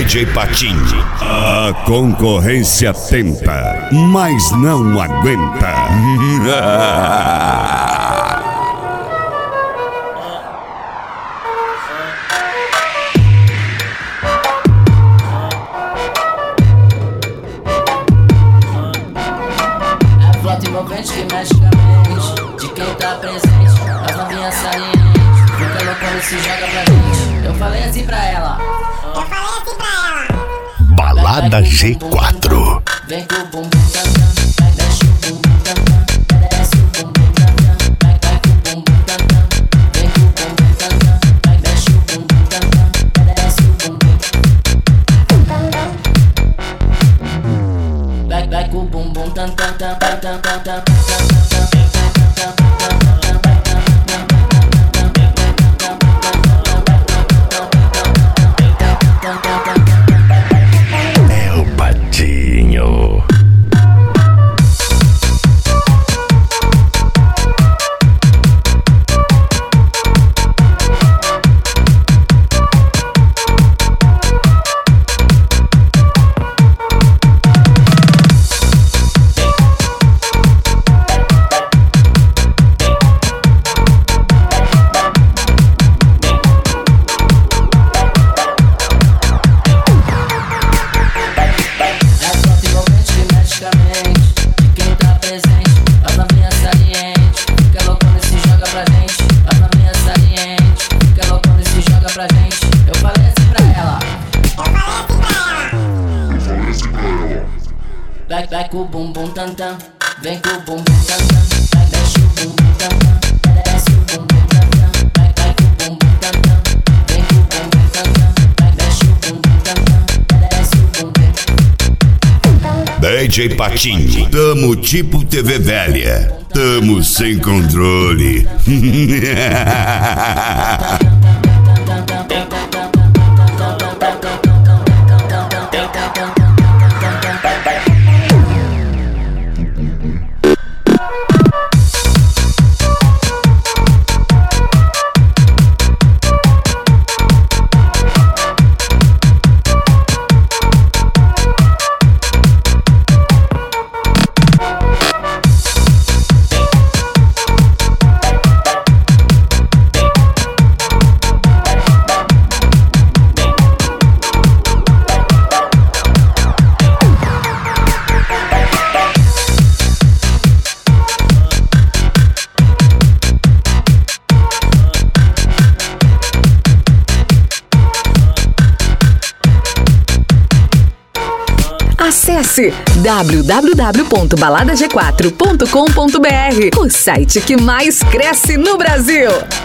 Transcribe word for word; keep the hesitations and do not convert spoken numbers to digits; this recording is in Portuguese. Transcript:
D J Patinho. A concorrência tenta, mas não aguenta. Envolvente que mexe com a mente de quem tá presente, as novinhas salientes, fica louco quando se joga pra gente. Eu falei assim pra ela, Eu falei assim pra ela. Balada G quatro. vem com o bumbum tam tam, vai desce o bumbum tam tam, desce o bumbum tam tam, vai vai com o bumbum tam tam, vem com o bumbum tam tam, vai desce o bumbum tam tam, desce o bumbum. Vai vai com o bumbum tam tam tam tam tam tam tam. É o Patinho. Vai, vai com o bumbum tam tam, vem com o bumbum tam tam, vai desce o bumbum tam tam, desce o bumbum tam tam, vai, vai com o bumbum tam tam, vem com o bumbum tam tam, vai desce o bumbum tam tam, desce o bumbum. D J Patinho, tamo tipo T V velha, tamo sem controle. Acesse w w w ponto balada g quatro ponto com ponto b r, o site que mais cresce no Brasil.